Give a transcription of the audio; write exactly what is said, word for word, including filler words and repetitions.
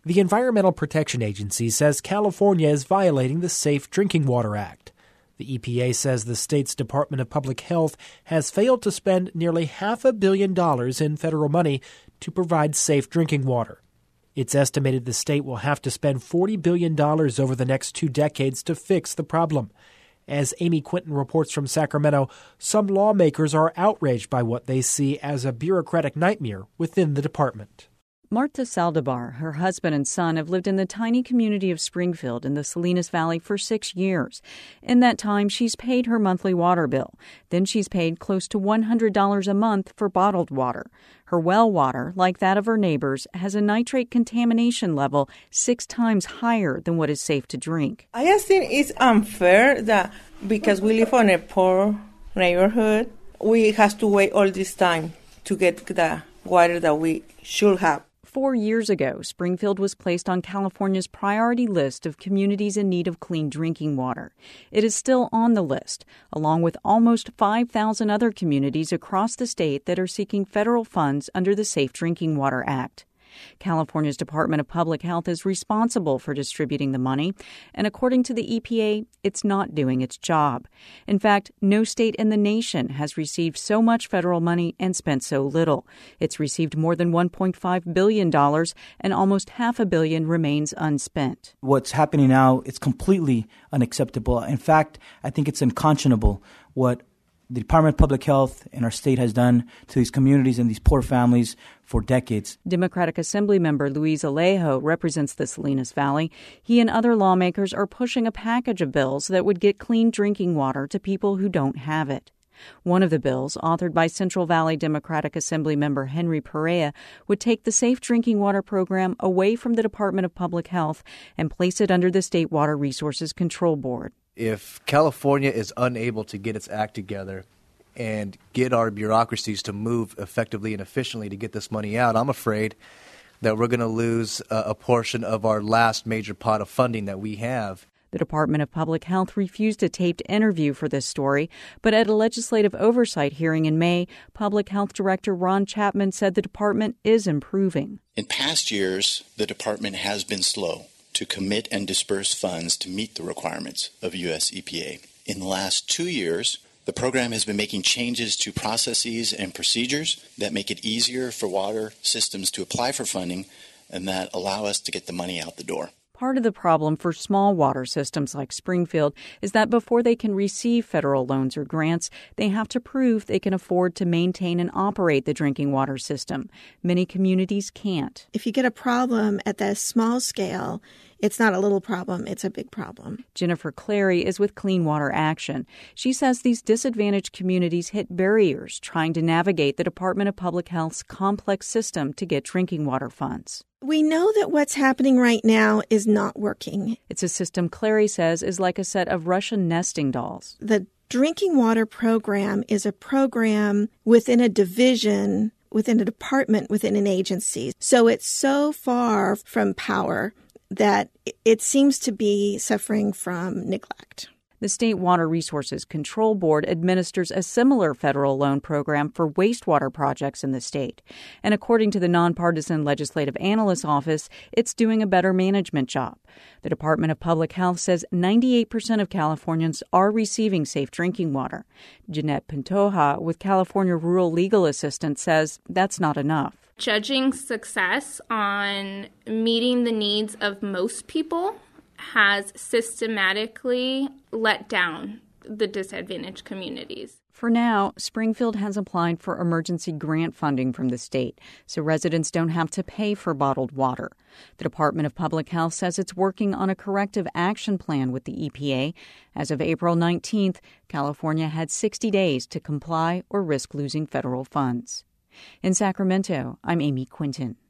The Environmental Protection Agency says California is violating the Safe Drinking Water Act. The E P A says the state's Department of Public Health has failed to spend nearly half a billion dollars in federal money to provide safe drinking water. It's estimated the state will have to spend forty billion dollars over the next two decades to fix the problem. As Amy Quinton reports from Sacramento, some lawmakers are outraged by what they see as a bureaucratic nightmare within the department. Marta Saldivar, her husband and son have lived in the tiny community of Springfield in the Salinas Valley for six years. In that time, she's paid her monthly water bill. Then she's paid close to one hundred dollars a month for bottled water. Her well water, like that of her neighbors, has a nitrate contamination level six times higher than what is safe to drink. I just think it's unfair that because we live in a poor neighborhood, we have to wait all this time to get the water that we should have. Four years ago, Springfield was placed on California's priority list of communities in need of clean drinking water. It is still on the list, along with almost five thousand other communities across the state that are seeking federal funds under the Safe Drinking Water Act. California's Department of Public Health is responsible for distributing the money, and according to the E P A, it's not doing its job. In fact, no state in the nation has received so much federal money and spent so little. It's received more than one point five billion dollars, and almost half a billion remains unspent. What's happening now is completely unacceptable. In fact, I think it's unconscionable what the Department of Public Health in our state has done to these communities and these poor families for decades. Democratic Assembly member Luis Alejo represents the Salinas Valley. He and other lawmakers are pushing a package of bills that would get clean drinking water to people who don't have it. One of the bills, authored by Central Valley Democratic Assembly member Henry Perea, would take the Safe Drinking Water program away from the Department of Public Health and place it under the State Water Resources Control Board. If California is unable to get its act together and get our bureaucracies to move effectively and efficiently to get this money out, I'm afraid that we're going to lose a, a portion of our last major pot of funding that we have. The Department of Public Health refused a taped interview for this story, but at a legislative oversight hearing in May, Public Health Director Ron Chapman said the department is improving. In past years, the department has been slow to commit and disperse funds to meet the requirements of U S E P A. In the last two years, the program has been making changes to processes and procedures that make it easier for water systems to apply for funding and that allow us to get the money out the door. Part of the problem for small water systems like Springfield is that before they can receive federal loans or grants, they have to prove they can afford to maintain and operate the drinking water system. Many communities can't. If you get a problem at the small scale, it's not a little problem, it's a big problem. Jennifer Clary is with Clean Water Action. She says these disadvantaged communities hit barriers trying to navigate the Department of Public Health's complex system to get drinking water funds. We know that what's happening right now is not working. It's a system Clary says is like a set of Russian nesting dolls. The drinking water program is a program within a division, within a department, within an agency. So it's so far from power that it seems to be suffering from neglect. The State Water Resources Control Board administers a similar federal loan program for wastewater projects in the state. And according to the Nonpartisan Legislative Analyst's Office, it's doing a better management job. The Department of Public Health says ninety-eight percent of Californians are receiving safe drinking water. Jeanette Pantoja with California Rural Legal Assistance says that's not enough. Judging success on meeting the needs of most people has systematically let down the disadvantaged communities. For now, Springfield has applied for emergency grant funding from the state, so residents don't have to pay for bottled water. The Department of Public Health says it's working on a corrective action plan with the E P A. As of April nineteenth, California had sixty days to comply or risk losing federal funds. In Sacramento, I'm Amy Quinton.